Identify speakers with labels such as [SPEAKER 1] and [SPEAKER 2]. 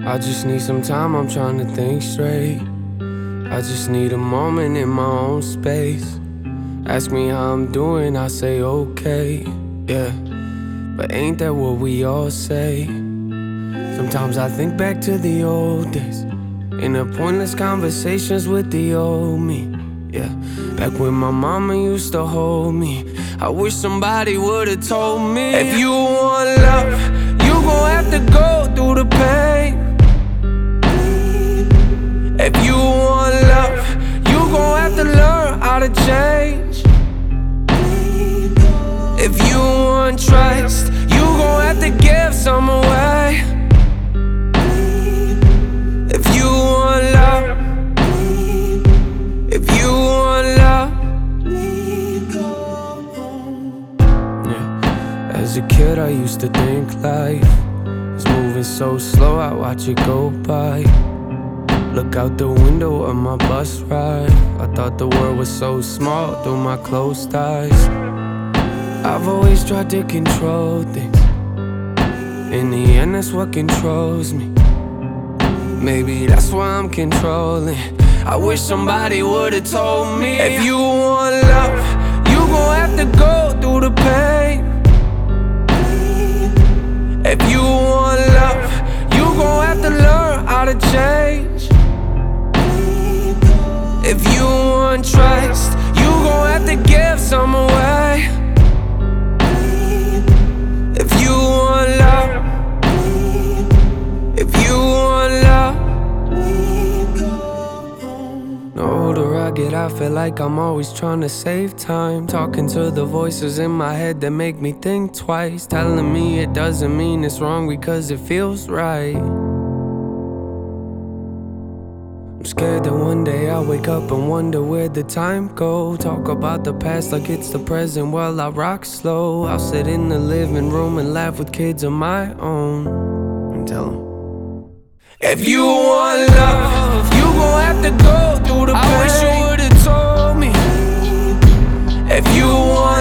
[SPEAKER 1] I just need some time, I'm trying to think straight. I just need a moment in my own space. Ask me how I'm doing, I say okay, yeah. But ain't that what we all say? Sometimes I think back to the old days, in the pointless conversations with the old me, yeah. Back when my mama used to hold me, I wish somebody would've told me, if you want love, you gon' have to go through the pain. If you want love, you gon' have to learn how to change. If you want trust, you gon' have to give some away. If you want love, if you want love, yeah. As a kid I used to think life was moving so slow, I watch it go by. Look out the window of my bus ride, I thought the world was so small through my closed eyes. I've always tried to control things, in the end that's what controls me. Maybe that's why I'm controlling. I wish somebody would've told me, if you want love, you gon' have to go through the pain. If you want love, you gon' have to learn how to change. If you want trust, you gon' have to give some away. If you want love, if you want love. The older I get, I feel like I'm always trying to save time, talking to the voices in my head that make me think twice, telling me it doesn't mean it's wrong because it feels right. I'm scared that one day I'll wake up and wonder where the time go. Talk about the past like it's the present while I rock slow. I'll sit in the living room and laugh with kids of my own and tell them, if you want love, you gon' have to go through the pain. I wish you would've told me, if you want